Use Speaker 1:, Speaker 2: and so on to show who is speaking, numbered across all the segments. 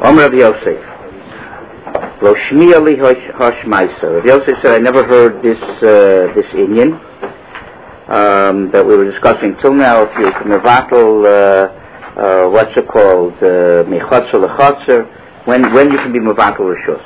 Speaker 1: Rav Yosef. Lo shmiya li hashmaisa. Rav Yosef said, I never heard this Inyan that we were discussing till now. If you can mevatel, what's it called, mechotzer lechotzer, when you can be mevatel rishus.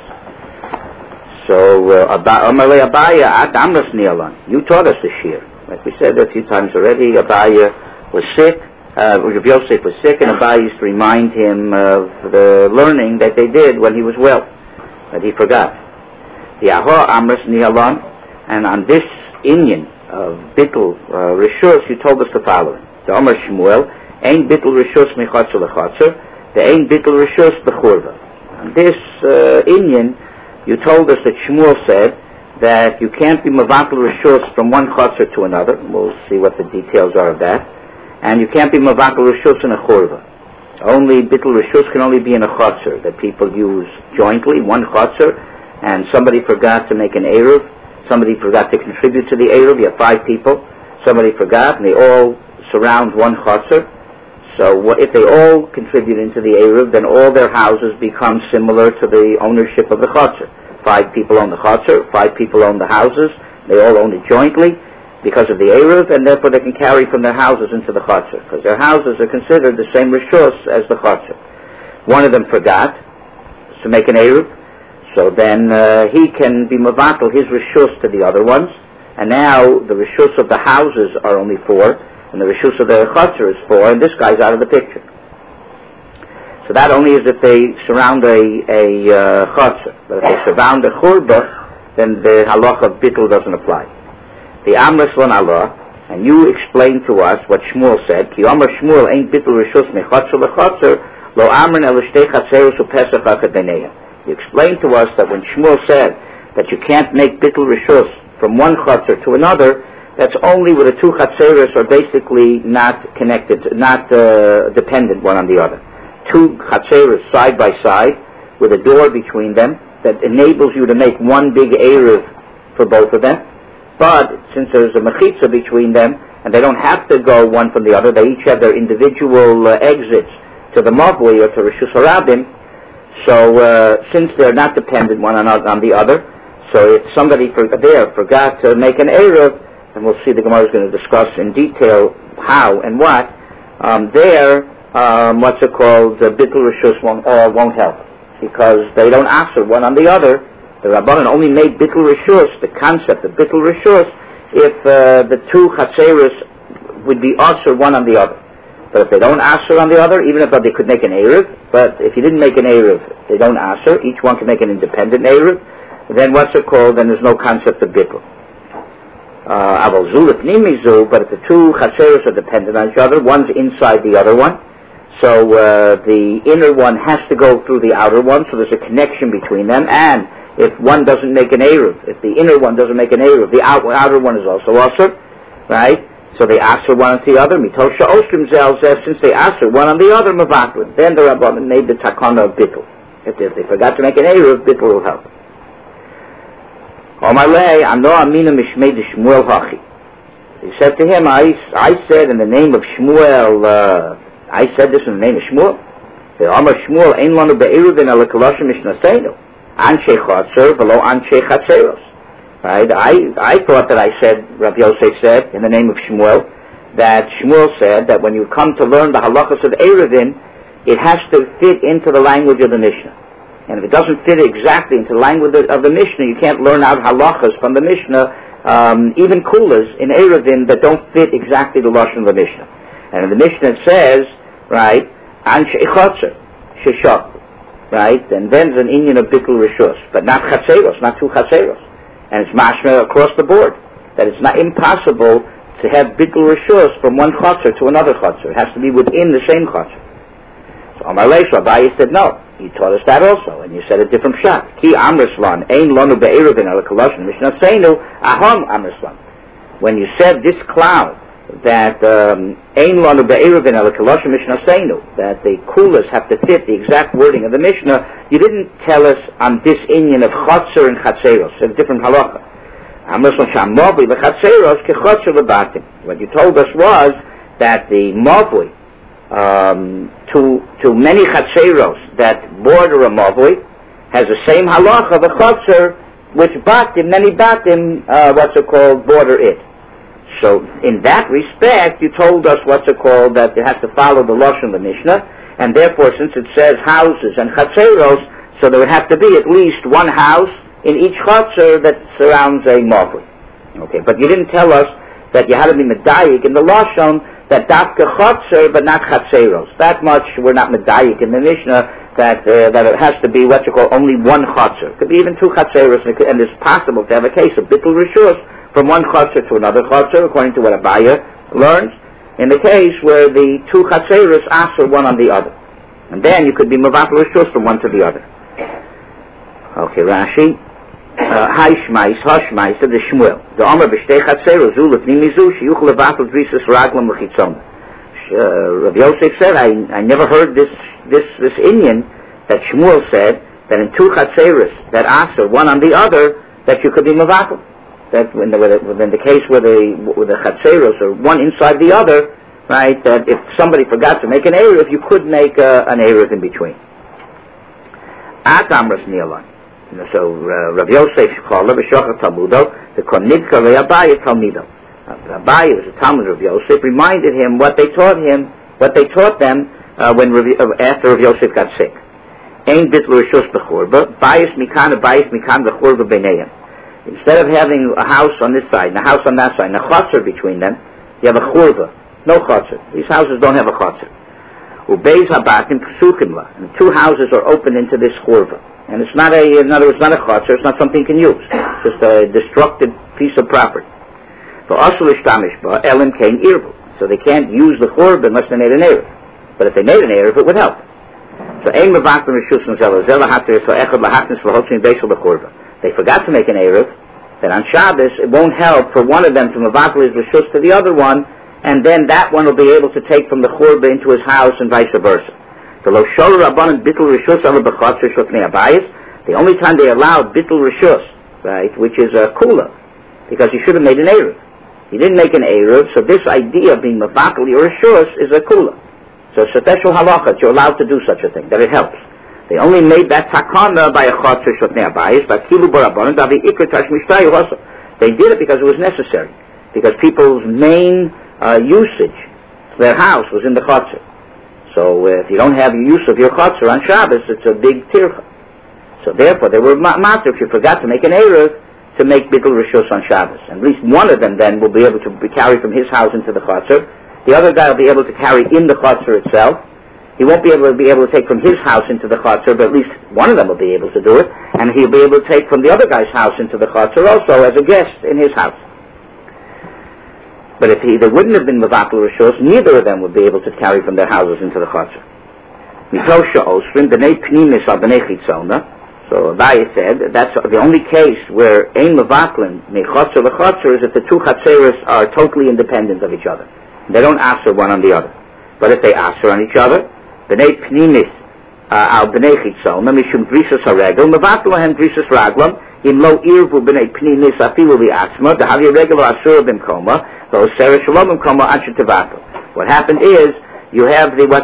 Speaker 1: So, Amalei Abaya at Amras Nialan. You taught us this year. Like we said a few times already, Abaya was sick. Rav Yosef was sick, and Abaya used to remind him of the learning that they did when he was well, that he forgot. The Aha Amras Nialan, and on this Inyan of Bittul Rishus, you told us the following. The Amar Shmuel, Ein Bittul Rishus Mechatzer Lechatzer, the Ein Bittul Rishus Bechurva. On this Inyan, you told us that Shmuel said that you can't be Mevatel Rishus from one Chatzer to another. We'll see what the details are of that. And you can't be Mevatel Rishus in a Churva. Only Bittul Rishus can only be in a Chatzer that people use jointly, one Chatzer, and somebody forgot to make an Eruv, somebody forgot to contribute to the Eruv. You have 5 people, somebody forgot, and they all surround one Chatzer. So if they all contribute into the Eruv, then all their houses become similar to the ownership of the Chatzer. 5 people own the Chatzer, 5 people own the houses, they all own it jointly because of the Eruv, and therefore they can carry from their houses into the Chatzer, because their houses are considered the same Rishus as the Chatzer. One of them forgot to make an Eruv, so then he can be Mavatal, his Rishus to the other ones, and now the Rishus of the houses are only 4, and the Rishus of the Chatzer is 4, and this guy's out of the picture. So that only is if they surround a Chatzer. But if they surround a Churba, then the halach of Bittul doesn't apply. The Amras Lon Allah, and you explained to us what Shmuel said, Ki Amar Shmuel ain't Bittul Rishus Mechatzer Lechatzer, Lo Amrin El Shtei Chatzeros Upesach Akadeineyah. You explained to us that when Shmuel said that you can't make Bittul Rishus from one Chatzer to another, that's only where the 2 Chatzeros are basically not connected, not dependent one on the other. 2 Chatzeros side by side with a door between them that enables you to make one big Eruv for both of them. But since there's a Mechitza between them, and they don't have to go one from the other, they each have their individual exits to the Mavui or to Rishus HaRabim. So since they're not dependent one on the other, so if somebody forgot to make an Eruv, and we'll see the Gemara is going to discuss in detail how and what, what's it called, Bittul Rishus won't help, because they don't answer one on the other. The Rabbanan only made Bittul Rishus, the concept of Bittul Rishus, if the 2 Chatzeros would be answer one on the other. But if they don't answer on the other, even if they could make an Eruv, but if you didn't make an Eruv, they don't answer, each one can make an independent Eruv, then what's it called, then there's no concept of Bittul. But if the 2 Chatzeros are dependent on each other, one's inside the other one, so the inner one has to go through the outer one, so there's a connection between them, and if one doesn't make an Eruv, if the inner one doesn't make an Eruv, the outer one is also Asr, right? So they Asr one on the other, Mitosha Ostrim Zelzeh, since they Asr one on the other, Mavatlin, then the Rabbanan made the Takana of Bittul. If they forgot to make an Eruv, Bittul will help. Omalei, Ano Amina Mishmei de Shmuel Hachi. He said to him, I said in the name of Shmuel, I said this in the name of Shmuel. The Amar Shmuel, Ein Lanu Be'eruvin Ala Kolosha Mishnaseinu. Anshe Chatzer, Velo Anshe Chatzeros. Right? I thought that I said, Rabbi Yosef said, in the name of Shmuel, that Shmuel said that when you come to learn the halachas of Eruvin, it has to fit into the language of the Mishnah. And if it doesn't fit exactly into the language of the Mishnah, you can't learn out halachas from the Mishnah, even kulas in Eruvin that don't fit exactly the lashon of the Mishnah. And in the Mishnah it says, right, Anshe Chatzer, Sheshach. Right, and then there's an Inyan of Bittul Rishus, but not Chatzeros, not 2 Chatzeros. And it's mashma across the board, that it's not impossible to have Bittul Rishus from one Chatzer to another Chatzer. It has to be within the same Chatzer. So Amar Leish, Rabbi said no. He taught us that also, and you said a different shot. Ki Amrislan, Ein Lanu Be'eruvin Ala Koloshin Mishnah Seinu, Aham Amrislan. When you said this cloud, that Ein Lanu Be'eruvin Ala Koloshin Mishnah Seinu, that the kulas have to fit the exact wording of the Mishnah, you didn't tell us on this Inyan of Chatzer and Chatzeros, a different halacha. Amrislan Shamavli V'Chatzeros Ke Chatzer V'Batim. What you told us was that the Mavli, to many Chatzeros, that border a mavui has the same halacha of a chotzer, which many batim, border it. So in that respect, you told us that it has to follow the lashon of the Mishnah, and therefore, since it says houses and chatzeros, so there would have to be at least one house in each chotzer that surrounds a mavui. Okay, but you didn't tell us that you had to be medayik in the lashon that dafka chotzer but not chatzeros. That much we're not medayik in the Mishnah. That it has to be only one chotzer. It could be even two chatzeros, and it's possible to have a case of bittul rishus from one chotzer to another chotzer, according to what Abaya learns, in the case where the two chatzeros aser one on the other. And then you could be mevatel rishus from one to the other. Okay, Rashi. Hashmais, the Shmuel. The Omer b'shtei chatzeros, zu lefnim mizu, sheyuch levatel drisas raglam l'chitzon. Rabbi Yosef said, I never heard this Inyan that Shmuel said that in two chatzeros that aser one on the other that you could be mevatel. That in the case where the chatzeros are one inside the other, right? That if somebody forgot to make an eruv, you could make an eruv in between. At Amras Nialan. So Rabbi Yosef called b'shachar Talmudo the konidka ve'abaye Talmido. Abaye was a Talmud of Yosef, reminded him what they taught them after Rav Yosef got sick. Ein bitl rishus b'churba, bayis mikan b'churba b'neihem. Instead of having a house on this side and a house on that side and a chotzer between them, you have a churba, no chotzer. These houses don't have a chotzer. Ubeis habatim psukim la, and two houses are opened into this churba, and it's not in other words, not a chotzer. It's not something you can use. It's just a destructed piece of property. So they can't use the churba unless they made an eruv. But if they made an eruv, it would help. So they forgot to make an eruv. Then on Shabbos, it won't help for one of them to mevatel his rishus to the other one, and then that one will be able to take from the churba into his house and vice versa. The only time they allowed bittul rishus, right, which is a kula, because he should have made an eruv. He didn't make an eruv, so this idea of being mevatel your rishus is a kula. So it's a special halacha, you're allowed to do such a thing, that it helps. They only made that takana by a chotzer shotnei abayis, but kilu barabanan davi ikra tash mishtayu also. They did it because it was necessary, because people's main usage, their house was in the chotzer. So if you don't have use of your chotzer on Shabbos, it's a big tircha. So therefore, they were master if you forgot to make an eruv, to make bittul rishus on Shabbos. At least one of them then will be able to carry from his house into the chotzer. The other guy will be able to carry in the chotzer itself. He won't be able to take from his house into the chotzer, but at least one of them will be able to do it, and he'll be able to take from the other guy's house into the chotzer also as a guest in his house. But if they wouldn't have been mevatel rishus, neither of them would be able to carry from their houses into the chotzer. Mitosha osrin b'nei pnimis al b'nei chitzona. So Abaye said that's the only case where ein mevatlin mechotzer lechotzer is if the two chatzeros are totally independent of each other. They don't aser one on the other. But if they aser on each other, b'nei pnimis al b'nei chitzona mishum drisas haregel mevatel lahem drisas raglam im lo irvu b'nei pnimis afilu li'atzma dahavi regel asur b'mkoma lo seres shalom b'mkoma ansher tevatel. What happened is you have the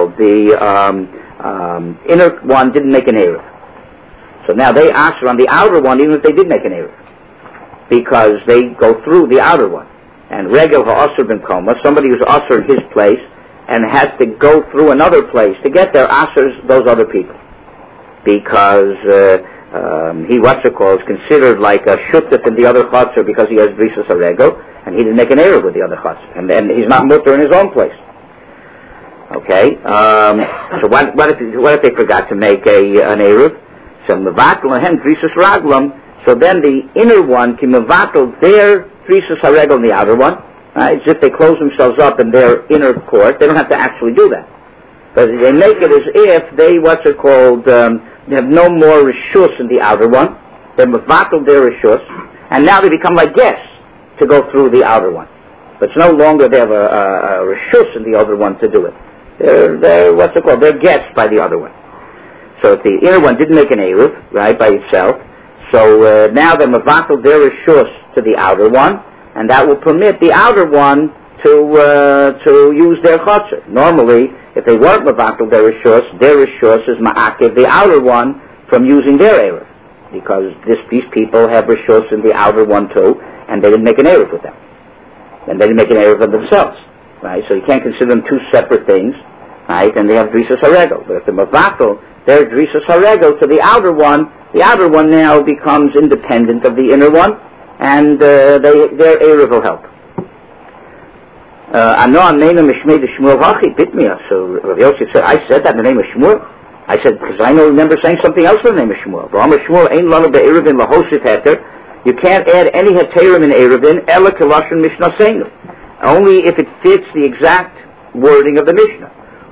Speaker 1: inner one didn't make an eruv. So now they aser on the outer one even if they did make an eruv, because they go through the outer one. And regel ha'asur b'mkoma, somebody who's aser in his place and has to go through another place to get there, asers those other people, because he is considered like a shutef in the other chotzer because he has brisas haregel and he didn't make an eruv with the other chotzer, and he's not mutter in his own place. Okay, so what if they forgot to make an eruv? So mevatel lahem drisas raglam. So then the inner one can mevatel their drisas haregel in the outer one. It's if they close themselves up in their inner court. They don't have to actually do that, but they make it as if they they have no more rishus in the outer one. They mevatel their rishus, and now they become like guests to go through the outer one. But it's no longer they have a rishus in the other one to do it. They're They're guests by the other one. So if the inner one didn't make an eruv, right, by itself, so now they're mevatel their rishus to the outer one, and that will permit the outer one to use their chotzer. Normally, If they weren't mevatel their rishus is ma'akev the outer one from using their eruv, because these people have rishus in the outer one too, and they didn't make an eruv with them, and they didn't make an eruv of themselves, right? So you can't consider them two separate things, right? And they have drisas haregel. But if they're mevatel their drisas haregel to the outer one now becomes independent of the inner one, and their eruv will help. So Rav Yosef said, I said that in the name of Shmuel. I said, because I remember saying something else in the name of Shmuel. You can't add any heterim in Eruvin, ela kelashon Mishnasenu, only if it fits the exact wording of the Mishnah.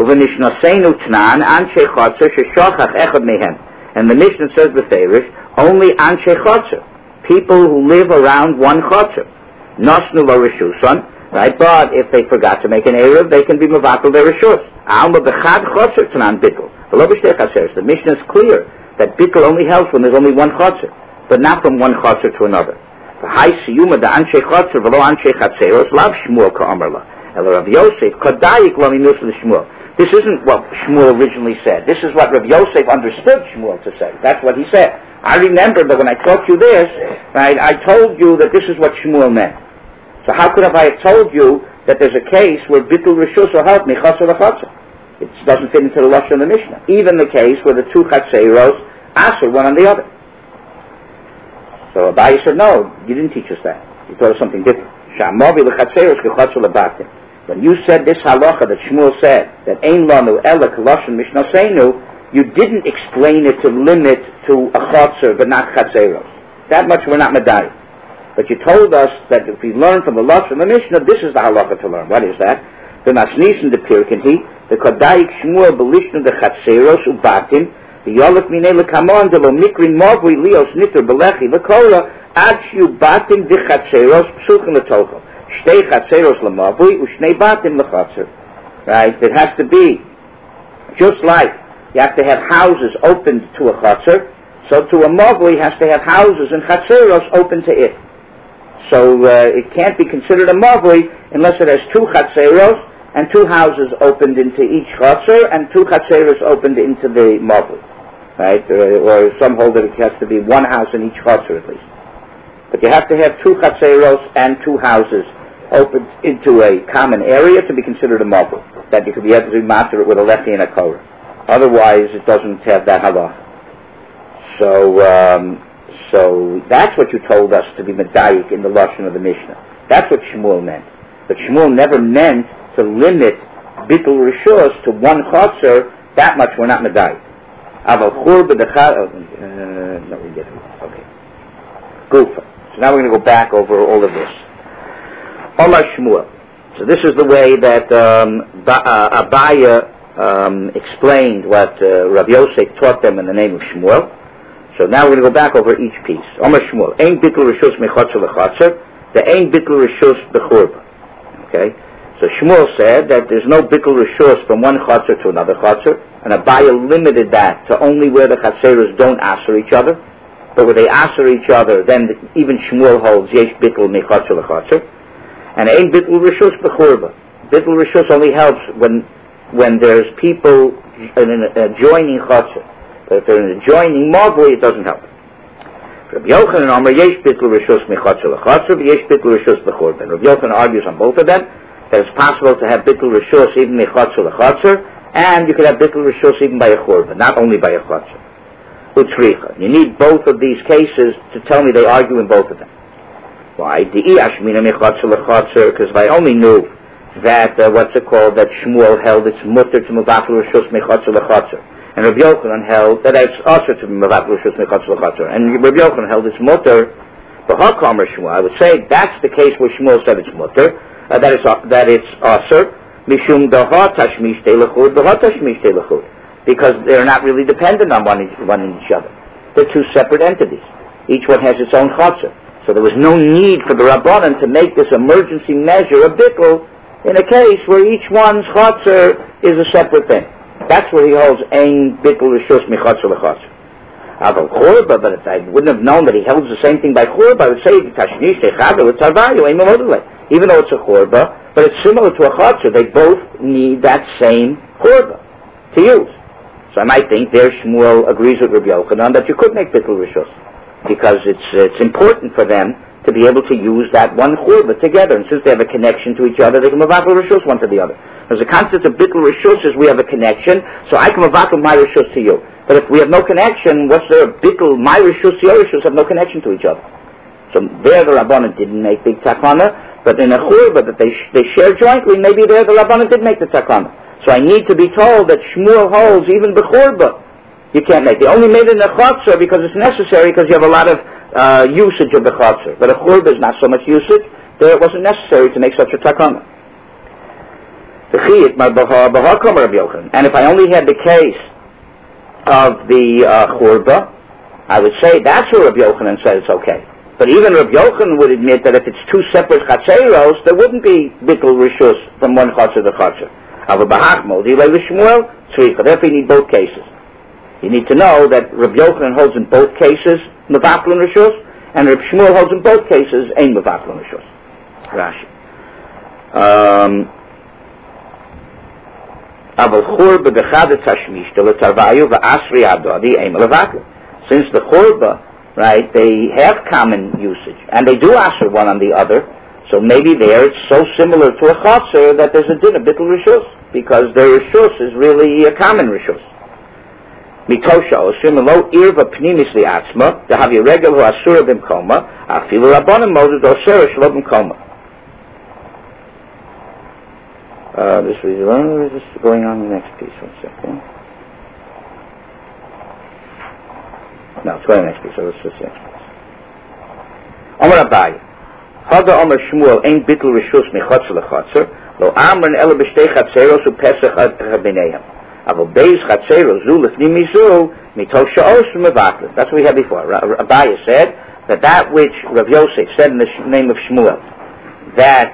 Speaker 1: And the Mishnah says beferish, only anshe chotzer, people who live around one chotzer. Nosnu lo rishuson, right? But if they forgot to make an eruv, they can be mevatel their rishus. Alma bechad chotzer tanan bittul. The Mishnah is clear that bittul only helps when there's only one chotzer, but not from one chotzer to another. High siyuma da anshe chotzer v'lo anshe chatzeros lav Shmuel ka'amarla. El Rav Yosef kadayik lo minus l'Shmuel. This isn't what Shmuel originally said. This is what Rav Yosef understood Shmuel to say. That's what he said. I remember that when I taught you this, right, I told you that this is what Shmuel meant. So how could I have told you that there's a case where bittul rishus will help me chasser l'chasser? It doesn't fit into the lashon of the Mishnah. Even the case where the two chatzeros aser one on the other. So Abaye said, no, you didn't teach us that. You taught us something different. Sha'amavi l'chatzeros k'chasser l'batim. When you said this halacha that Shmuel said, that ein lanu ela kelashon mishnasenu, you didn't explain it to limit to a chotzer but not chatzeros. That much we're not medayik. But you told us that if we learn from the lashon of the Mishnah, this is the halacha to learn. What is that? The masnisen de pirkinhi, the kodayik Shmuel belishnu de chatzeros ubatim, the yolef minei lekamon de lo mikrin mavri lios niter belechi lekola ad shiu batim de chatzeros psuchin letocho. Shtei chatzeros lemavui ushnei batim lechatzer. Right? It has to be just like you have to have houses open to a chatzer, so to a mavui has to have houses and chatzeros open to it. So it can't be considered a mavui unless it has two chatzeros and two houses opened into each chatzer and two chatzeros opened into the mavui. Right? Or some hold that it has to be one house in each chatzer at least. But you have to have two chatzeros and two houses opened into a common area to be considered a mavui, that you could be able to master it with a lechi and a korah. Otherwise, it doesn't have that halacha. So that's what you told us to be medayik in the lashon of the Mishnah. That's what Shmuel meant. But Shmuel never meant to limit bittul rishus to one chotzer. That much we're not medayik. Aval chur b'dechad. No, we get it. Okay. Gufa. So now we're going to go back over all of this. Omar Shmuel. So this is the way that Abaye explained what Rav Yosef taught them in the name of Shmuel. So now we're going to go back over each piece. Omar Shmuel. Ein bittul rishus mechotzer l'chotzer. The ein bittul rishus b'churba. Okay. So Shmuel said that there's no bittul rishus from one chotzer to another chotzer, and Abaye limited that to only where the chatzeros don't aser each other. But where they aser each other, then even Shmuel holds yesh bittul mechotzer l'chotzer. And ein bittul rishus b'churba. Bittul rishus only helps when there's people in an adjoining chotzer. But if they're in an adjoining mavui, it doesn't help. Rabbi Yochanan Amar yesh bittul rishus mechotzer l'chotzer, yesh bittul rishus b'churba. Rabbi Yochanan argues on both of them that it's possible to have bittul rishus even mechotzer l'chotzer, and you could have bittul rishus even by a churba, not only by a chotzer. Utzricha. You need both of these cases to tell me they argue in both of them. Why? Because if I only knew that, that Shmuel held it's mutter to mevatel rishus mechotzer l'chotzer, and Rabbi Yochanan held that it's also to mevatel rishus mechotzer l'chotzer, and Rabbi Yochanan held it's mutter, b'hakamer Shmuel, I would say that's the case where Shmuel said it's mutter, that it's aser, mishum daha tashmish telechud, daha tashmish telechud, because they're not really dependent on one each other. They're two separate entities. Each one has its own chotzer. So there was no need for the Rabbanan to make this emergency measure a bittul in a case where each one's chotzer is a separate thing. That's where he holds ein bittul rishus mechotzer l'chotzer. Aval churba, but if I wouldn't have known that he holds the same thing by churba, I would say tashnish techadu l'tzavayu ein. Even though it's a churba, but it's similar to a chotzer. They both need that same churba to use. So I might think there Shmuel agrees with Rabbi Yochanan that you could make bittul rishus, because it's important for them to be able to use that one churba together, and since they have a connection to each other, they can mevatel rishus one to the other. Because the concept of bittul rishus is we have a connection, so I can mevatel my rishus to you. But if we have no connection, what's there? Bittul, my rishus, your rishus have no connection to each other. So there the Rabbanan didn't make big takana, but in a churba that they share jointly, maybe there the Rabbanan did make the takana. So I need to be told that Shmuel holds even the churba you can't make. They only made it in a chatzar because it's necessary, because you have a lot of usage of the chatzar. But a churba is not so much usage. There it wasn't necessary to make such a takana. And if I only had the case of the churba, I would say that's where Rabbi Yochanan said it's okay. But even Rabbi Yochanan would admit that if it's two separate chatzeros, there wouldn't be bittul rishus from one chatzer to chatzer. Therefore you need both cases. You need to know that Rabbi Yochanan holds in both cases mevatel and rishus, and Rabbi Shmuel holds in both cases ein mevatel and rishus. Rashi. Since the churba, right, they have common usage, and they do answer one on the other, so maybe there it's so similar to a chatzar that there's a din of bittul rishus, because their rishus is really a common rishus. Mitosha osim lo irva pnimis liatzma dehavi regel hu asura b'mkoma afilu rabbanim moded osera shlo b'mkoma. This is going on the next piece. 1 second. No, it's going to the next piece. So let's just the next piece. Amar Abaye, Hada Amar Shmuel ein bittul rishus mechatzer lechatzer lo amran ela b'shtei chatzeros u'pesach habinehem. Avo beis chatzeros zu lefnim mizu mitosh sha'os mevatel. That's what we had before. Abaye said that which Rav Yosef said in the name of Shmuel, that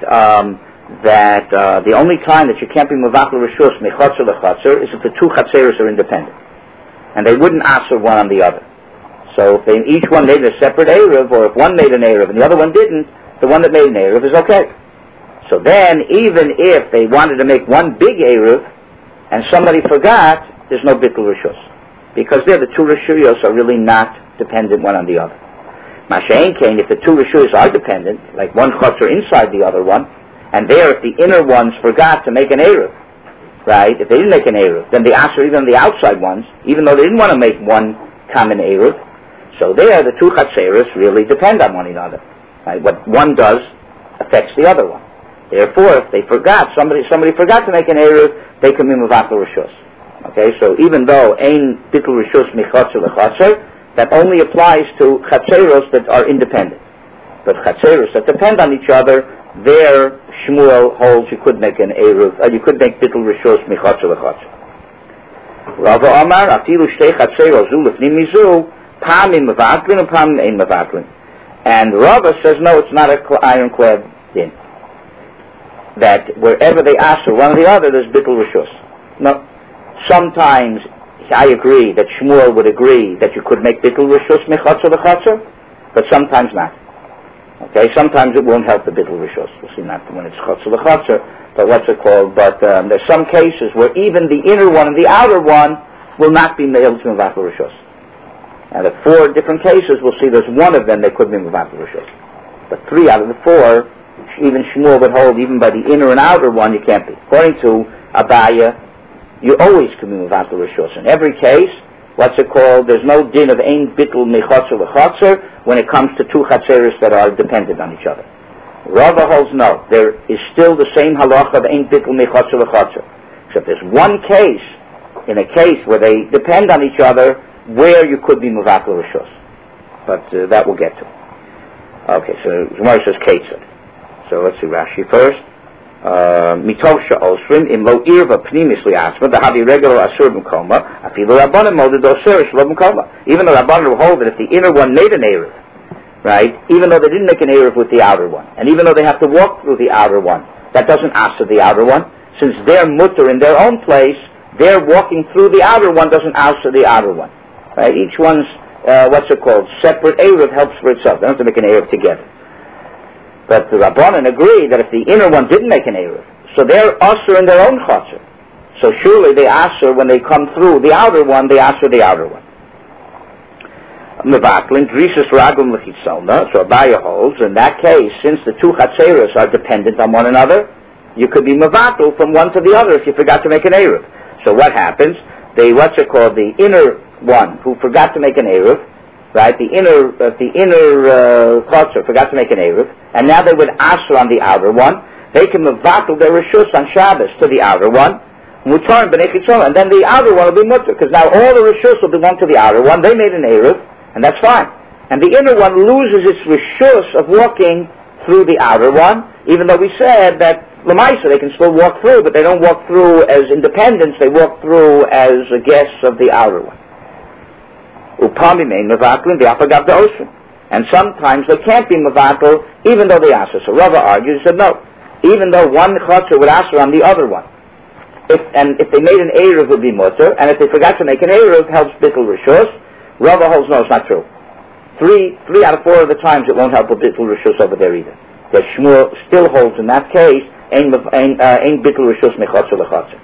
Speaker 1: the only time that you can't be mevatel rishus mechatzer lechatzer is if the two chatzeros are independent, and they wouldn't answer one on the other. So if each one made a separate Erev, or if one made an Erev and the other one didn't, the one that made an Erev is okay. So then, even if they wanted to make one big Erev, and somebody forgot, there's no bittul rishus. Because there, the two rishuyos are really not dependent one on the other. Masha'en Kain, if the two rishuyos are dependent, like one chutzner inside the other one, and there, if the inner ones forgot to make an Erev, right, if they didn't make an Erev, then they answer even the outside ones, even though they didn't want to make one common Erev. So there, the two chatzeros really depend on one another. Right? What one does affects the other one. Therefore, if they forgot, somebody forgot to make an eruv, they can be mevatel rishus. Okay, so even though ein bittul rishus michatzer lechatzer, that only applies to chatzeros that are independent. But chatzeros that depend on each other, there Shmuel holds you could make an eruv, you could make bittul rishus michatzer lechatzer. Rava Amar afilu shtei chatzeros zu lefnim mizu. Pamim mevatlin and pamim ein mevatlin. And Rava says, no, it's not an ironclad din. That wherever they ask for one or the other, there's bittul rishus. No. Sometimes, I agree that Shmuel would agree that you could make bittul rishus mechatzer lechatzer, but sometimes not. Okay, sometimes it won't help the bittul rishus. We'll see not when it's chatzer lechatzer, but what's it called? But there's some cases where even the inner one and the outer one will not be able to mevatel rishus. And the 4 different cases, we'll see there's one of them that could be mevatel rishus. But 3 out of the 4, even Shmuel would hold, even by the inner and outer one, you can't be. According to Abaye, you always can be mevatel rishus. In every case, what's it called? There's no din of ein bittul mechatzer lechatzer when it comes to two chatzeros that are dependent on each other. Rava holds no. There is still the same halacha of ein bittul mechatzer lechatzer. Except there's one case, in a case where they depend on each other, where you could be mevatel rishus, but that we'll get to. Okay, so Gemara says Ketzad. So let's see Rashi first. Mitosha osrim im lo irva pnimis liasma dahavi regular asur b'mkoma afilu rabbanim moded osir shlo b'mkoma. Even though rabbanim will hold that if the inner one made an eruv, right? Even though they didn't make an eruv with the outer one, and even though they have to walk through the outer one, that doesn't answer the outer one, since they're mutter in their own place. Their walking through the outer one doesn't answer the outer one. Right? Each one's, separate Erev helps for itself. They don't have to make an Erev together. But the Rabbanan agree that if the inner one didn't make an Erev, so they're usher in their own chatzar. So surely they Asher, when they come through the outer one, they Asher the outer one. Mevatlin, Drisus Ragum Lechitzona, so Abaya holds, in that case, since the two Chatzeros are dependent on one another, you could be Mevatl from one to the other if you forgot to make an Eruv. So what happens? The inner one who forgot to make an Eruv, right? The inner Chotzer forgot to make an Eruv, and now they would Asher on the outer one. They can Mevatl their Rishus on Shabbos to the outer one, Mutar B'nei Chitzona, and then the outer one will be Mutar, because now all the Rishus will belong to the outer one. They made an Eruv, and that's fine. And the inner one loses its Rishus of walking through the outer one, even though we said that Lamaisa, they can still walk through, but they don't walk through as independents, they walk through as guests of the outer one. And sometimes they can't be Mevatl, even though they Asher. So Rava argues, he said no, even though one Chotzer would Asher on the other one. If they made an Eruv, it would be Mutter, and if they forgot to make an Eruv, helps Bittul Rishus. Rava holds no, it's not true. Three out of 4 of the times it won't help with Bittul Rishus over there either. That Shmuel still holds in that case, Ein Bittul Rishus Mechotzer Lechotzer.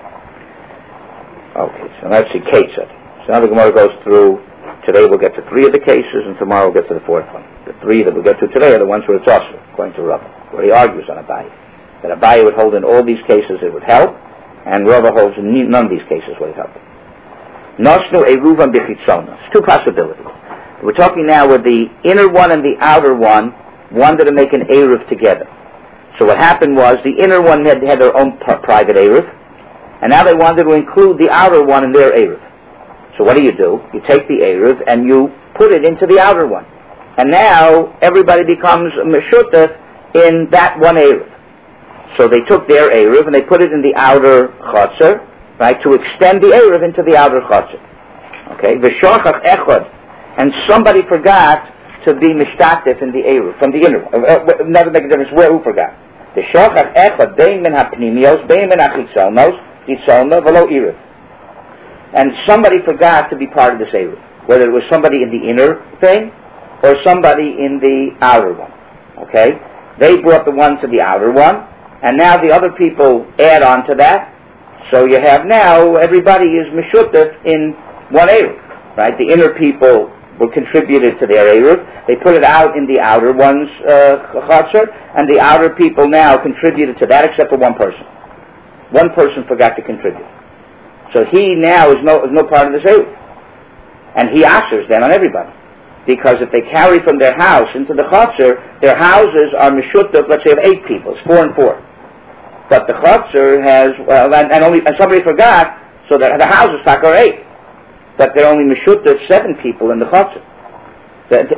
Speaker 1: Okay, so let's see, Ketzad. So now the Gemara goes through, today we'll get to 3 of the cases, and tomorrow we'll get to the 4th one. The 3 that we'll get to today are the ones where it's also, according to Rava, where he argues on Abaye. That Abaye would hold in all these cases it would help, and Rava holds in none of these cases would help. Nosnu Eruvan B'chitzona. It's 2 possibilities. We're talking now with the inner one and the outer one wanted to make an Eruv together. So what happened was the inner one had their own private Eruv, and now they wanted to include the outer one in their Eruv. So what do? You take the Eruv and you put it into the outer one. And now everybody becomes Meshutah in that one Eruv. So they took their Eruv and they put it in the outer Chotzer, right, to extend the Eruv into the outer Chotzer. Okay? V'shachach echad. And somebody forgot to be Mishtatif in the Eruv, from the inner one. Never make a difference who forgot. The shachach echad, bein min ha'pnimios, bein min ha'chitzalnos, chitzalna, v'lo Eruv. And somebody forgot to be part of this Eruv, whether it was somebody in the inner thing or somebody in the outer one. Okay? They brought the one to the outer one, and now the other people add on to that. So you have now, everybody is Meshutah in one Eruv, right? The inner people were contributed to their Eruv. They put it out in the outer one's Chotzer, and the outer people now contributed to that except for one person. One person forgot to contribute. So he now is no part of this Eruv. And he Ashers then on everybody. Because if they carry from their house into the Chotzer, their houses are Meshutah, let's say of 8 people, it's 4 and 4. But the Chotzer has, and somebody forgot, so that the houses are 8. But they're only Meshutah 7 people in the Chotzer. The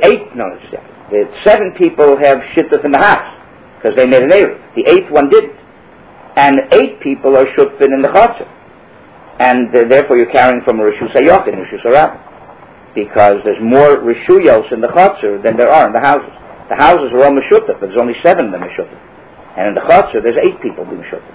Speaker 1: 7 people have Shittah in the house, because they made an Eruv. The 8th one didn't. And 8 people are Shutfin in the Chotzer. And therefore you're carrying from a Rishus HaYochid and Rishus HaRabbi. Because there's more Rishuyos in the Chotzer than there are in the houses. The houses are all Meshutah, but there's only 7 of them Meshutah. And in the Chotzer, there's 8 people being Meshutah.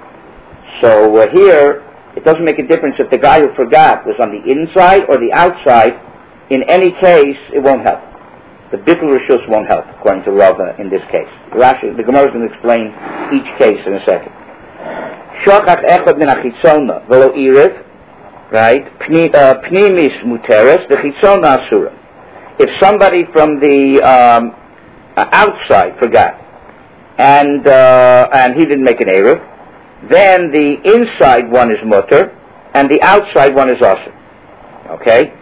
Speaker 1: So here, it doesn't make a difference if the guy who forgot was on the inside or the outside. In any case, it won't help. The Bittul Rishus won't help, according to Rava in this case. Rashi, the Gemara is going to explain each case in a second. Shochach echad min hachitzona v'lo Eruv, right? Pnimis muteres, the chitzona asura. If somebody from the outside forgot, and he didn't make an Eruv, then the inside one is mutter, and the outside one is asur. Okay?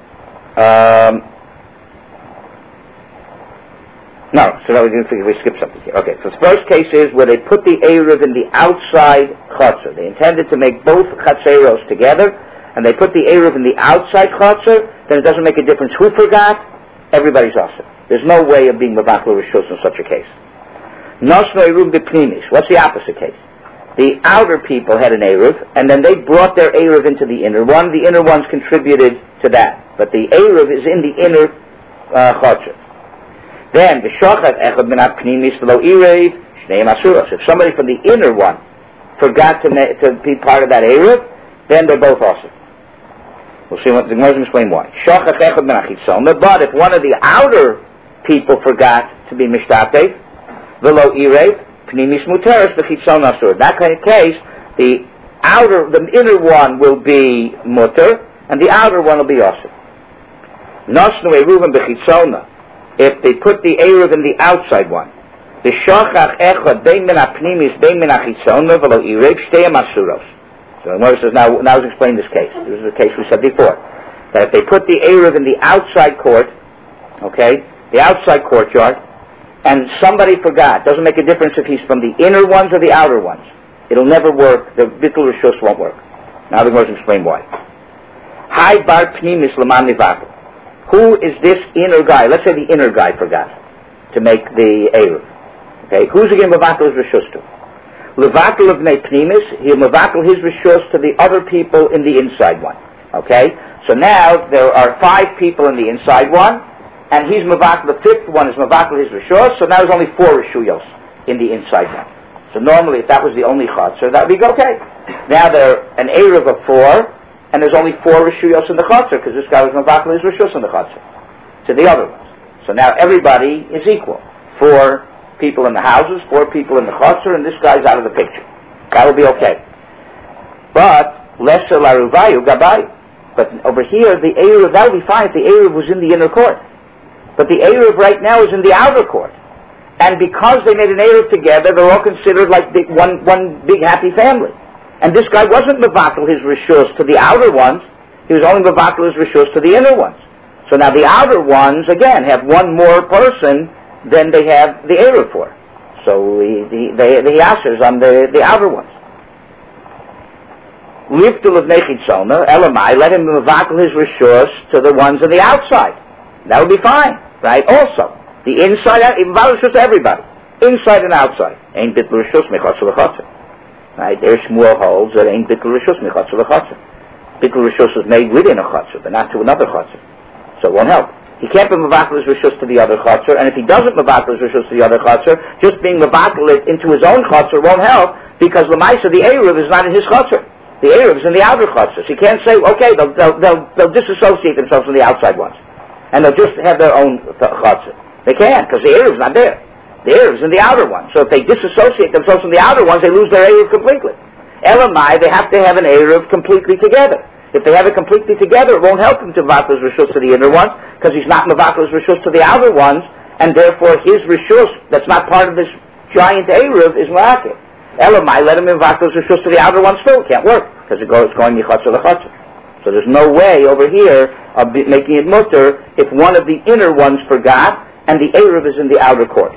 Speaker 1: So now we skip something here. Okay, so the first case is where they put the Eruv in the outside Chotzer. They intended to make both Chatzeros together, and they put the Eruv in the outside Chotzer, then it doesn't make a difference who forgot, everybody's asur. There's no way of being Mevaklu Rishus in such a case. Nosno Eruv b'pnimis. What's the opposite case? The outer people had an Eruv, and then they brought their Eruv into the inner one. The inner ones contributed to that. But the Eruv is in the inner Chotzer. Then, the Shochach echad min ha'pnimis v'lo Eruv, shneim asuros. If somebody from the inner one forgot to be part of that Eruv, then they're both asur. We'll see what the Gemara will explain why. Shochach echad min hachitzona. But if one of the outer people forgot to be mishtatef, v'lo Eruv, pnimis muteres, the chitzon asur. In that kind of case, the the inner one will be mutter, and the outer one will be osir. Nosnu Eruven b'chitzona, if they put the Eruv in the outside one, the shochach echad bein min ha'pnimis bein min ha'chitzona v'lo irev shtei masuros. So notice now let's explain this case. This is a case we said before, that if they put the Eruv in the outside court, okay, the outside courtyard, and somebody forgot, doesn't make a difference if he's from the inner ones or the outer ones, it'll never work, the bittul rishus won't work. Now the Gemara explain why. Hai bar pnimis l'man nivakel. Who is this inner guy? Let's say the inner guy forgot to make the Eruv. Okay, who's he going to mevakel his rishus to? Levakel of nei pnimis, he'll mevakel his rishus to the other people in the inside one. Okay, so now there are 5 people in the inside one, and he's mevakel, the 5th one is mevakel his rishus, so now there's only 4 rishuyos in the inside one. So normally if that was the only chatzar, that would be okay. Now there are an Eruv of 4, and there's only 4 rishuyos in the chatzar, because this guy was mevakel his rishus in the chatzar, to the other ones. So now everybody is equal. 4 people in the houses, 4 people in the chatzar, and this guy's out of the picture. That will be okay. But lesser laruvayu gabai. But over here, the Eruv, that would be fine if the Eruv was in the inner court. But the Eruv right now is in the outer court. And because they made an Eruv together, they're all considered like one big happy family. And this guy wasn't mevakel his rishus to the outer ones, he was only mevakel his rishus to the inner ones. So now the outer ones, again, have one more person than they have the Eruv for. So the Yashers on the outer ones. Liftul of Nechitzona, Elamai, let him mevakel his rishus to the ones on the outside. That would be fine, right? Also, the inside, mevakel rishus to everybody, inside and outside. Ain't bittul rishus mechatzer l'chatzer. Right? There Shmuel holds that ain't bittul rishus mechatzer l'chatzer. Bittul rishus is made within a chatzer, but not to another chatzer. So it won't help. He can't be mevakel his rishus to the other chatzer, and if he doesn't mevakel his rishus to the other chatzer, just being mevakel it into his own chatzer won't help, because l'maisa, the Eruv is not in his chatzer. The Eruv is in the outer chatzar. So you can't say, okay, they'll disassociate themselves from the outside ones, and they'll just have their own chatzar. They can't, because the Eruv is not there. The Eruv is in the outer ones. So if they disassociate themselves from the outer ones, they lose their Eruv completely. Elamai, they have to have an Eruv completely together. If they have it completely together, it won't help him to mevakel his rishus to the inner ones, because he's not mevakel his rishus to the outer ones, and therefore his rishus, that's not part of this giant Eruv, is mevakel. Elamai, let him mevakel his rishus to the outer ones too. It can't work, because it's going michatzer l'chatzer. So there's no way over here of making it mutter if one of the inner ones forgot, and the Eruv is in the outer court.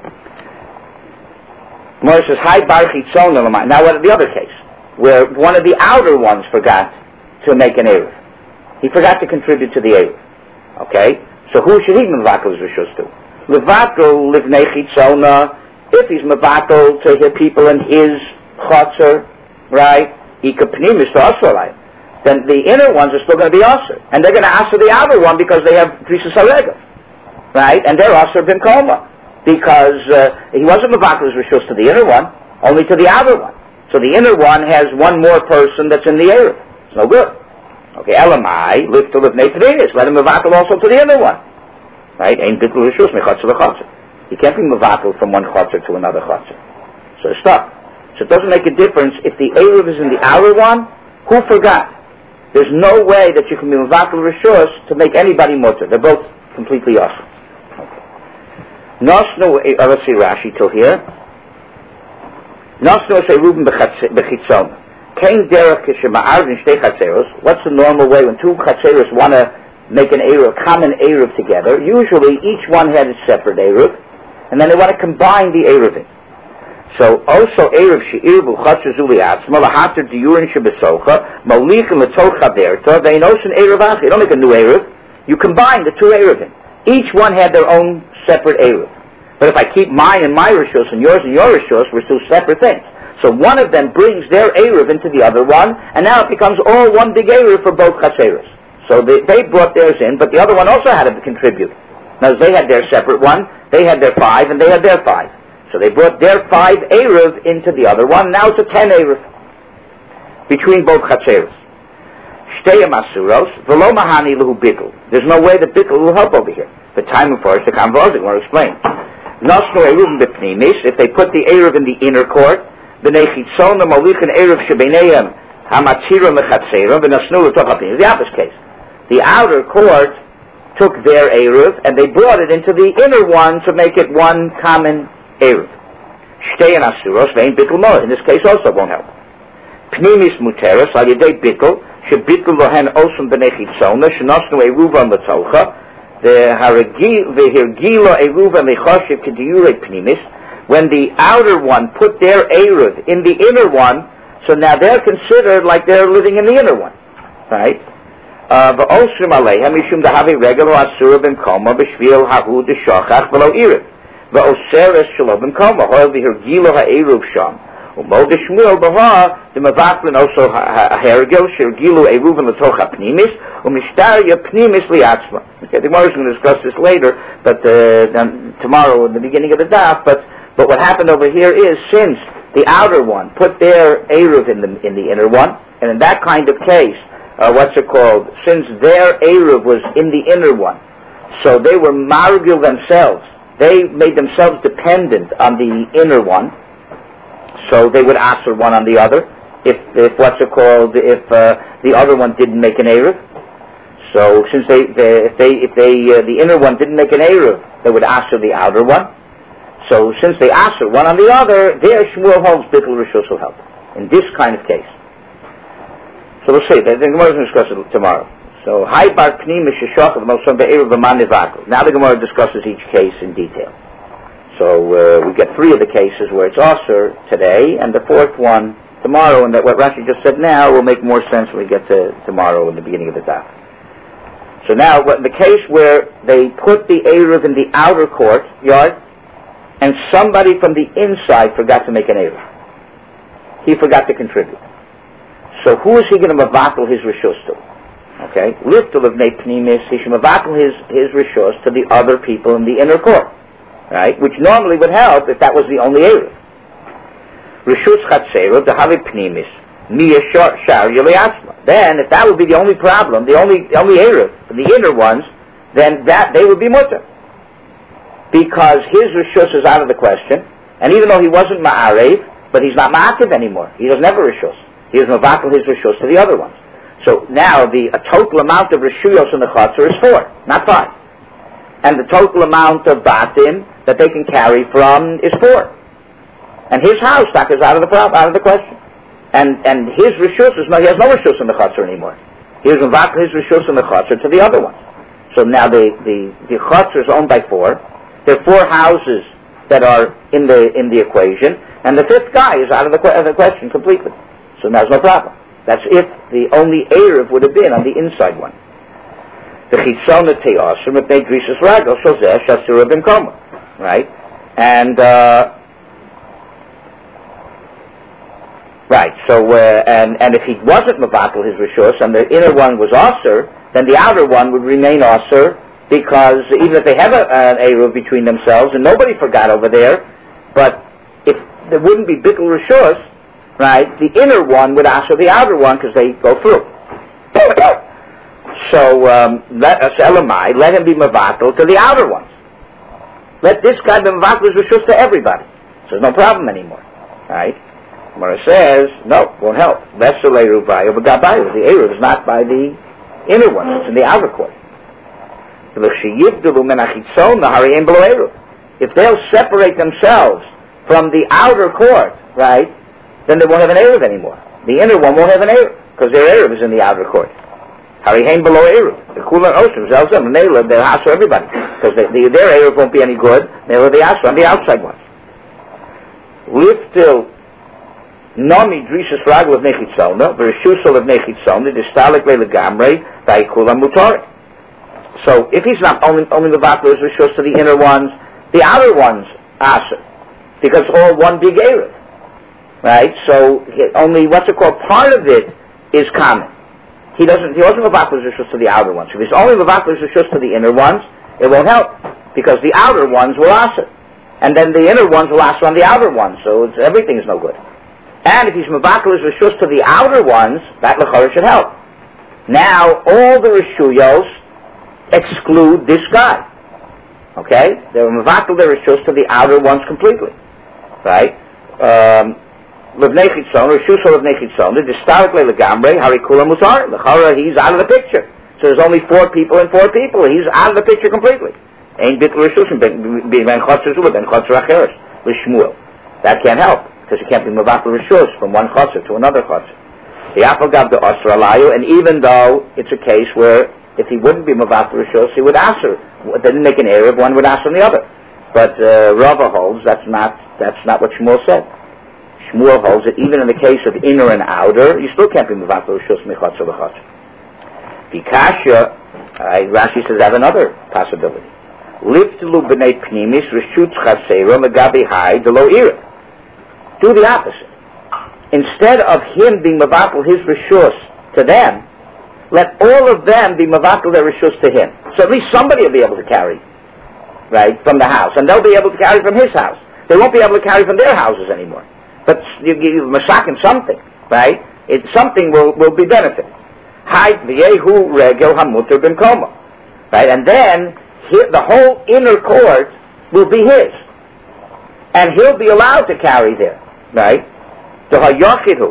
Speaker 1: Moshe says, Hai bar chitzon elamai. Now what the other case, where one of the outer ones forgot to make an Eruv. He forgot to contribute to the Eruv. Okay? So who should he mevakel his rishus to? Levakel livnei chitzona, if he's mevakel to the people in his chatzar, right? Ikapnimis to asralai. Then the inner ones are still going to be asr. And they're going to asr the outer one because they have krisus haregel. Right? And they're asr bim koma. Because he wasn't mevakel his rishus to the inner one, only to the outer one. So the inner one has one more person that's in the Eruv. It's no good. Okay, Elamai, live to live neighbors. Let him mevakel also to the inner one. Right? Ain't bittul rishus mechatzer l'chatzer. He can't be mevakel from one chatzer to another chatzer. So it's stuck. So it doesn't make a difference if the Eruv is in the outer one. Who forgot? There's no way that you can be mevakel rishus to make anybody mutter. They're both completely awesome. Nosnu, let's see Rashi till here. Nosnu say Reuben bechitzon. Kain derech kishema'arvin shtei chatzeros. What's the normal way when 2 chatzeros want to make an Eruv, a common Eruv together? Usually each one had its separate Eruv, and then they want to combine the Eruvin. So also Eruv she'irbu chatzer zuli atzma lahater diurin shebesocha molichin letocha derta ve'inosin Eruv achi. You don't make a new Eruv. You combine the 2 Eruvin. Each one had their own separate Eruv. But if I keep mine and my rishus and your rishus, we're still separate things. So one of them brings their Eruv into the other one, and now it becomes all one big Eruv for both chatzeros. So they brought theirs in, but the other one also had to contribute. Now they had their separate one, they had their 5, and they had their 5. So they brought their 5 Eruv into the other one, now it's a 10 Eruv between both chatzeros. Shtei masuros, v'lo mahani lehu bittul. There's no way that bittul will help over here. The time for us to come, we'll explain. Nosnu Eruv b'pnimis, if they put the Eruv in the inner court, b'nei chitzona malichin eruv shebeineim hamatzira mechatzera v'nasnu l'toch hapnimis. The opposite case. The outer court took their eruv and they brought it into the inner one to make it one common eruv. Shtei and asuros vein bittul moed. In this case also won't help. Pnimis muteros al yedei bittul shebittul lohen osum b'nei chitzona shenosnu eruva l'tocha v'hirgilo eruva mechoshev k'diurei pnimis. When the outer one put their eruv in the inner one, so now they're considered like they're living in the inner one, right? V'osrim aleihem mishum dahavi regelo asura b'mkoma b'shvil hahu d'shachach v'lo iriv v'oseres shelo b'mkoma hoil v'hirgilo ha'eruv sham u'mo d'shmuel b'ha d'mavaklin oso ha'hergel shirgilo eruv l'toch ha'pnimis u'mishtarya pnimis li'atzma. Okay, the Gemara is going to discuss this later, but tomorrow in the beginning of the daf, But what happened over here is, since the outer one put their eruv in the inner one, and in that kind of case, since their eruv was in the inner one, so they were margil themselves. They made themselves dependent on the inner one, so they would asur one on the other. If the other one didn't make an eruv, so since the inner one didn't make an eruv, they would asur the outer one. So since they asur one on the other, their Shmuel holds bittul rishus will help in this kind of case. So we'll see. The Gemara will discuss it tomorrow. So bar pnimis sheshachah v'mosam be'eruv v'man nivakol. Now the Gemara discusses each case in detail. So we get 3 of the cases where it's asur today, and the 4th one tomorrow. And that what Rashi just said now will make more sense when we get to tomorrow in the beginning of the daf. So now, in the case where they put the eruv in the outer courtyard, and somebody from the inside forgot to make an eruv. He forgot to contribute. So who is he going to mavatal his rishus to? Okay, liftul of nei pnimis, he should mavatal his rishus to the other people in the inner court, right? Which normally would help if that was the only eruv. Rishus chatzera dehavi pnimis miya shar yeliatzma. Then, if that would be the only problem, the only eruv, the inner ones, then that they would be mutter. Because his rishus is out of the question, and even though he wasn't ma'arev, but he's not ma'akiv anymore. He doesn't have a rishus. He is mavatal his rishus to the other ones. So now the total amount of rishuyos in the chatzor is 4, not 5. And the total amount of batim that they can carry from is 4. And his house stock is out of the question. And his rishus he has no rishus in the chatzor anymore. He is mavatal his rishus in the chatzor to the other ones. So now the chatzor is owned by 4. There are 4 houses that are in the equation, and the 5th guy is out of the question completely. So now there's no problem. That's if the only eruv would have been on the inside one. The chitzona te'asur mepnei drisas ragel shozeh shasura b'mkoma, right? And right. So and if he wasn't mavatal his rishus and the inner one was asur, then the outer one would remain asur. Because even if they have an eruv between themselves, and nobody forgot over there, but if there wouldn't be bittul rishus, right, the inner one would asur the outer one because they go through. So let him be mavatal to the outer ones. Let this guy be mavatal his rishus to everybody. So there's no problem anymore, right? Gemara says, no, won't help. The eruv is not by the inner one; it's in the outer court. If they'll separate themselves from the outer court, right, then they won't have an eruv anymore. The inner one won't have an eruv because their eruv is in the outer court. Harihem below eruv. The kulan osrim zelzem and they'll hassle everybody because their eruv won't be any good. They'll have the hassle on the outside ones. Liftil nami drisas ragel of nechitzona v'reshusol of nechitzona distalik le'legamrei v'ikulam mutarik. So if he's not only the mavatal is rishus to the inner ones, the outer ones asur, because it's all one big eruv, right? So only part of it is common. He wasn't mavatal is rishus to the outer ones. If he's only mavatal is rishus to the inner ones, it won't help because the outer ones will asur, and then the inner ones will asur on the outer ones. So everything is no good. And if he's mavatal is rishus to the outer ones, that l'chorah should help. Now all the rishuyos exclude this guy. Okay? They were mavatal their rishus to the outer ones completely. Right? Levnei Chitzon, Rishus Levnei Chitzon, the historically Legambre, Harikula Musar, Lechara, he's out of the picture. So there's only 4 people and 4 people. He's out of the picture completely. Ain't Bittul Rishus, Ben Chotzer Zula, Ben Chotzer Acheres, Lishmuel. That can't help, because it can't be Mavatul Rishus from one Chotzer to another Chotzer. The Apagav the Osra Alayu, and even though it's a case where if he wouldn't be Mavatul Rishus, he would answer. It didn't make an Erev, one would answer on the other. But Rava holds that's not what Shmuel said. Shmuel holds that even in the case of inner and outer, you still can't be Mavatul Rishus Mechotzer L'Chotzer. Vikasha, Rashi says, I have another possibility. Livtelu b'nei pnimis reshut chasera legabi hai delo ira. Do the opposite. Instead of him being mavatul his reshus to them, let all of them be mavatul their reshus to him. So at least somebody will be able to carry, right, from the house, and they'll be able to carry from his house. They won't be able to carry from their houses anymore. But you masakin something, right? Something will be benefited. Right, and then the whole inner court will be his, and he'll be allowed to carry there, right? He's a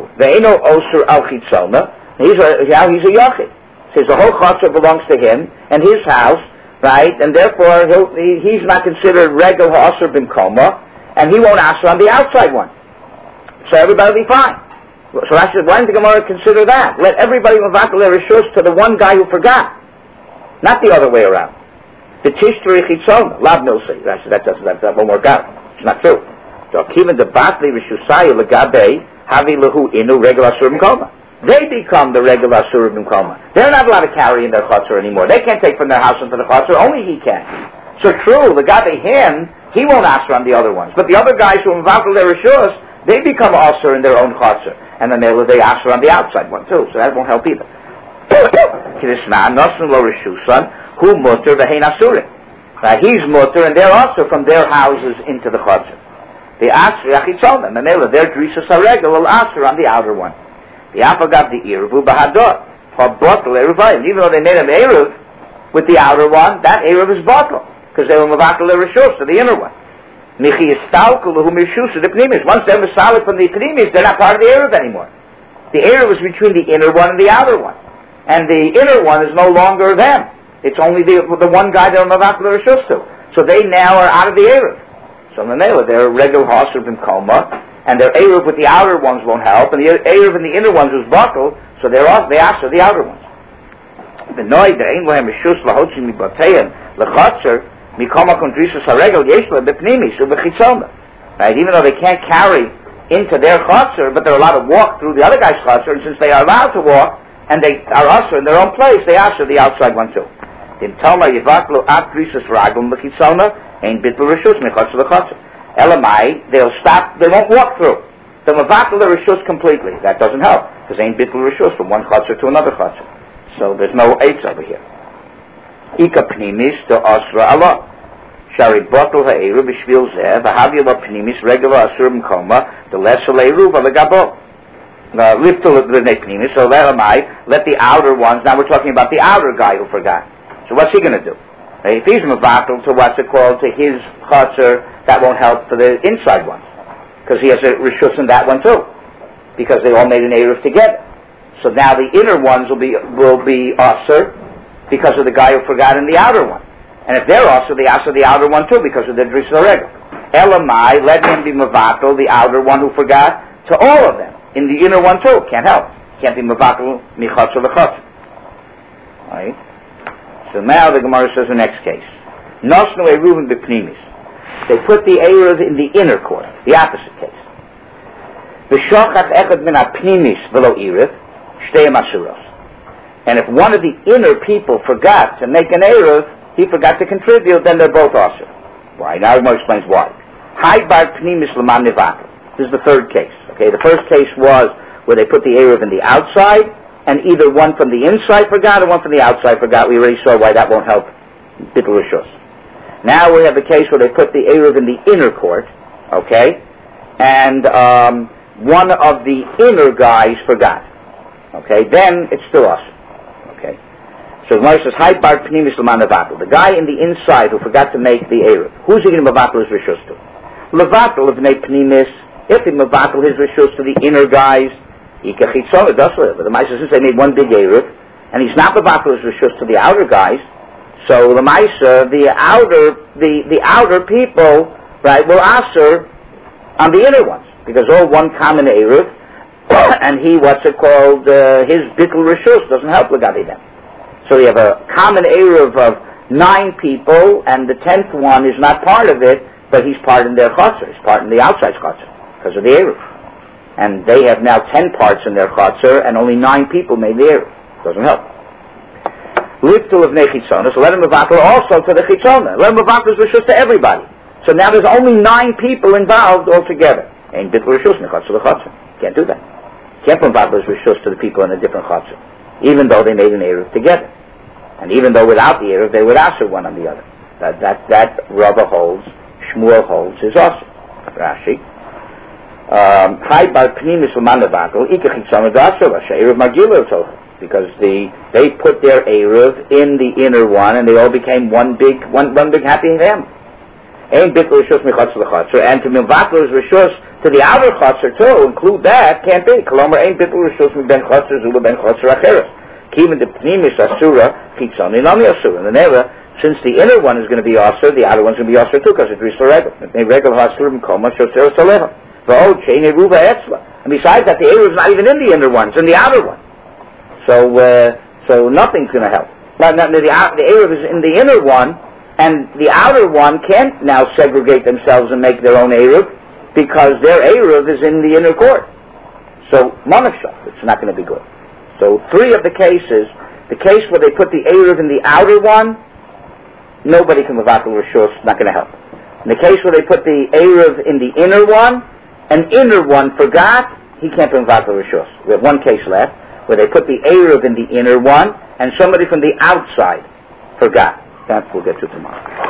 Speaker 1: yachid. Says the whole chotzer belongs to him and his house, right? And therefore he's not considered regel ha'asur b'mkoma, and he won't answer on the outside one. So everybody will be fine. So I said, why didn't the Gemara consider that? Let everybody mavatul their reshus to the one guy who forgot, not the other way around. The tishteri chitzon, lav milsi. That won't work out. It's not true. So even the batli reshusayu legabe havi lehu inu regel asur b'mkoma. They become the regel asur b'mkoma. They're not allowed to carry in their chotzer anymore. They can't take from their house into the chotzer. Only he can. So true, legabe him, he won't answer on the other ones. But the other guys who mavatul their reshus, they become asur in their own chotzer. And then they answer on the outside one too, so that won't help either. He's mutter, and they're also from their houses into the chotzer. The asr yachitzon, and their drisas haregel will answer on the outer one. The apagav the eruv bahador, or bottle eruvayim. Even though they made an eruv with the outer one, that eruv is bottle because they were mavatul ereshus to the inner one. Once they're masalik from the pnimis, they're not part of the Erev anymore. The Erev is between the inner one and the outer one. And the inner one is no longer them. It's only the one guy they're mavatul reshus to. So they now are out of the Erev. So they're regular ha'asur b'mkoma, and their Erev with the outer ones won't help, and the Erev in the inner ones is batel, so they answer the outer ones. Right, even though they can't carry into their chotzer, but they're allowed to walk through the other guy's chotzer, and since they are allowed to walk, and they are usher in their own place, they usher the outside one too. Elamai, they'll stop, they won't walk through. They'll mavatul the reshus completely. That doesn't help, because ain't bittul reshus from one chotzer to another chotzer. So there's no eitz over here. Ika pnimis to asra Allah. Shari bottle ha'eru b'shvil zeh, v'havila pnimis regular asur b'mkoma, the lesser le'eru v'legabo. Liftul b'nei pnimis, so let the outer ones, now we're talking about the outer guy who forgot. So what's he going to do? If he's mavatul to what's it called, to his chotzer, that won't help for the inside ones. Because he has a reshus in that one too. Because they all made an eruv together. So now the inner ones will be asur, because of the guy who forgot in the outer one. And if they're also, they answer the outer one too, because of the dris regel. Elamai, let him be mavatul, the outer one who forgot, to all of them. In the inner one too, can't help. Can't be mavatul, michotzer l'chotzer. Right? So now the Gemara says the next case. Nosnu eruvim b'pnimis. They put the eruv in the inner court, the opposite case. V'shochat echad min ha'pnimis v'lo eruv, shtei masuros. And if one of the inner people forgot to make an eruv, he forgot to contribute, then they're both asur. Why? Now Gemara explains why. Hai bar pnimis l'man nevatel. This is the third case. Okay, the first case was where they put the eruv in the outside, and either one from the inside forgot or one from the outside forgot. We already saw why that won't help bittul reshus. Now we have the case where they put the eruv in the inner court, okay, and one of the inner guys forgot. Okay, then it's still asur. So the Gemara says, "Hai bar pnimis l'man levatel." The guy in the inside who forgot to make the eruv, who's he going to levatel his reshus to? Levatel of nei pnimis If he mevatel his rishus to the inner guys, Ika Chitzona does live. But the Maisa, since they made one big Eruv, and he's not mevatel his rishus to the outer guys, so the Maisa, the outer people, right, will answer on the inner ones, because all one common Eruv, and he, his bittul rishus doesn't help Lagabi them. So you have a common Eruv of 9 people, and the 10th one is not part of it, but he's part in their chutzner, he's part in the outside chutzner, because of the Eruv. And they have now 10 parts in their chutzner, and only 9 people made the Eruv. Doesn't help. Liftul of Nechitzona, so let him mevatel also to the Chitzona. Let him mevatel rishus to everybody. So now there's only 9 people involved altogether. Ain't bittul rishus nechutz the chutzner. Can't do that. Can't mevatel rishus to the people in a different chutzner, even though they made an Eruv together. And even though without the Eruv, they would answer one on the other. That Rava holds, Shmuel holds, is also Rashi. Chai bar pnimis l'manavakel, ika chitzama d'asur, Eruv Magila told, because they put their Eruv in the inner one, and they all became one big happy family. Ein bittul rishus mechutz l'chutzer, and to mevatel rishus to the outer chutzer too, include that, can't be. Kolomar ein bittul rishus ben chutzer zula ben chutzer acheres. Even the pnimis asura, chitzoni nami asura. And the since the inner one is going to be asur, the outer one's going to be asur too, because it's regal. They regal hasur m'koma shoser saleha. V'od shein eruva etzla. And besides that, the Eruv is not even in the inner one; it's in the outer one. So nothing's going to help. Now the Eruv is in the inner one, and the outer one can't now segregate themselves and make their own Eruv, because their Eruv is in the inner court. So monafshah, it's not going to be good. So 3 of the cases, the case where they put the Eruv in the outer one, nobody can mevatel rishus, not going to help. In the case where they put the Eruv in the inner one, an inner one forgot, he can't mevatel rishus. We have one case left, where they put the Eruv in the inner one, and somebody from the outside forgot. That we'll get to tomorrow.